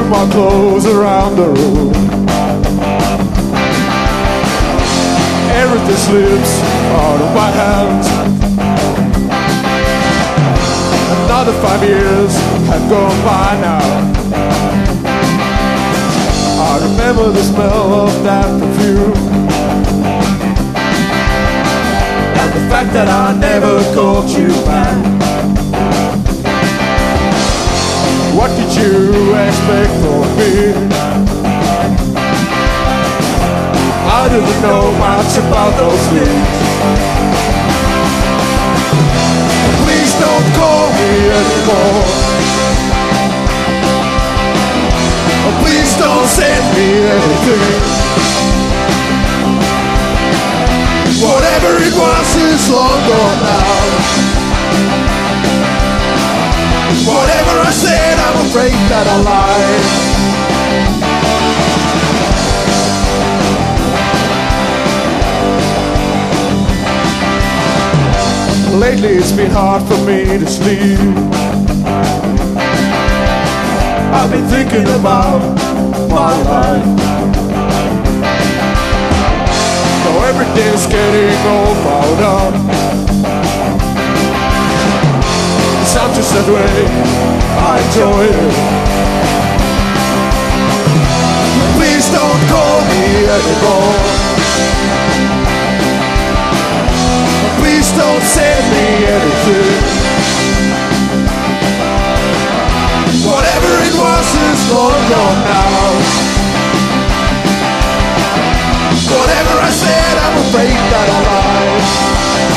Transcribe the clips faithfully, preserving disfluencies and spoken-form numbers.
threw my clothes around the room. Everything slips out of my hands. Another five years have gone by now. I remember the smell of that perfume, and the fact that I never called you back. What did you expect from me? I didn't know much about those things. Please don't call me anymore. Please don't send me anything. Whatever it was is long gone now. Whatever I said, I'm afraid that I lied. Lately it's been hard for me to sleep. I've been thinking about my life. Though everything's getting all fouled up, it's not just that way, I enjoy it. Please don't call me anymore. Please don't send me anything. Whatever it was is long gone now. Whatever I said, I'm afraid that I lied.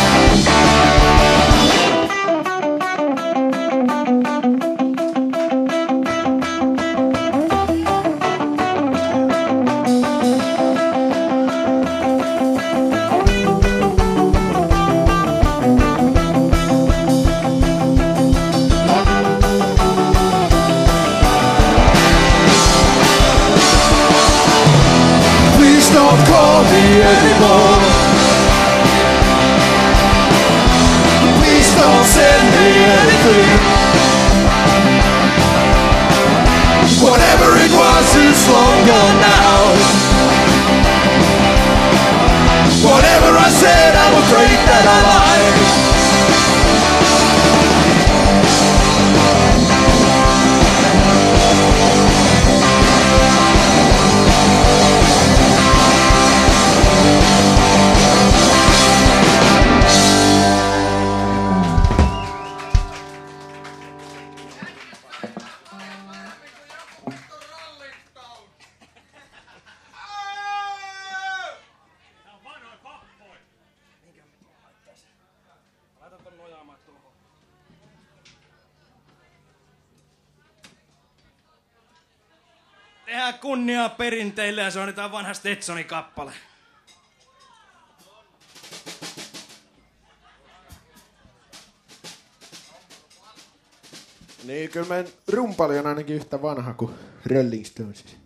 Don't call me anymore. Please don't send me anything. Whatever it was is long gone now. Whatever I said, I'm afraid that I lied. Tehdään kunniaa perinteille ja soitetaan vanha Stetsonin kappale. Niin, kyllä meidän rumpali on ainakin yhtä vanha kuin Rolling Stones.